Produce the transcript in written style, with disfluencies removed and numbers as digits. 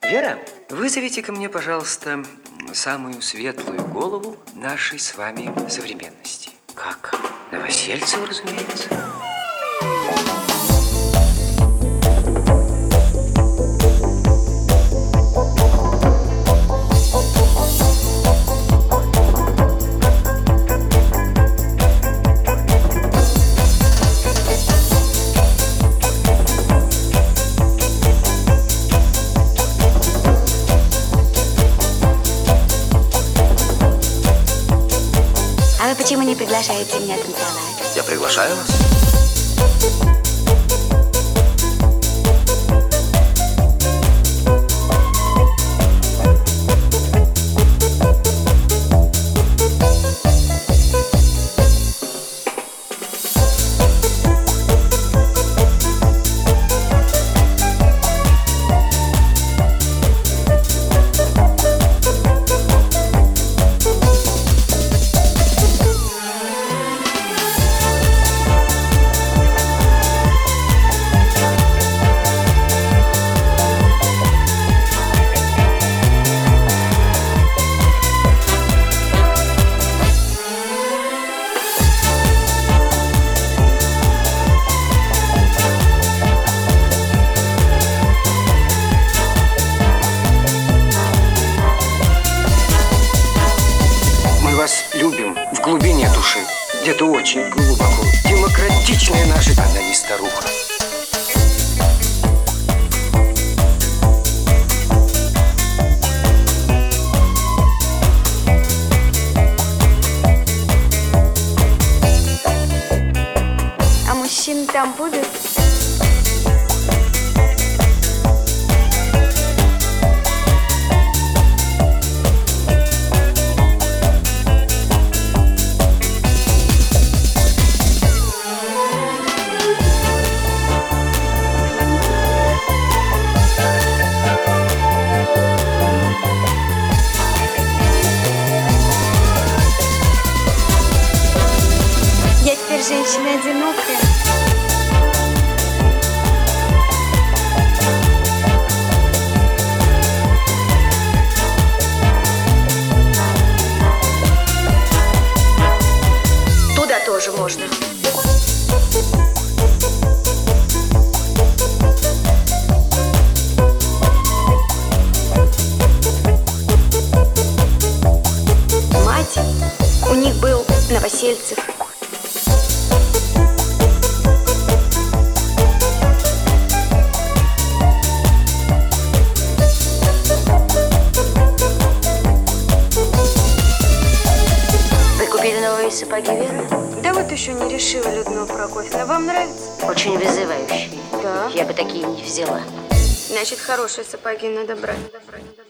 Вера, вызовите ко мне, пожалуйста, самую светлую голову нашей с вами современности. Как? Новосельцева, разумеется. А вы почему не приглашаете меня танцевать? Я приглашаю вас. Любим в глубине души, где-то очень глубоко. Демократичная наша, она не старуха. А мужчина там будет? Я теперь женщина одинокая. Туда тоже можно. Мать, у них был Новосельцев. Купили новые сапоги, Вера? Да вот еще не решила, Людмила Прокофьевна. Вам нравится? Очень вызывающие. Да. Я бы такие не взяла. Значит, хорошие сапоги надо брать.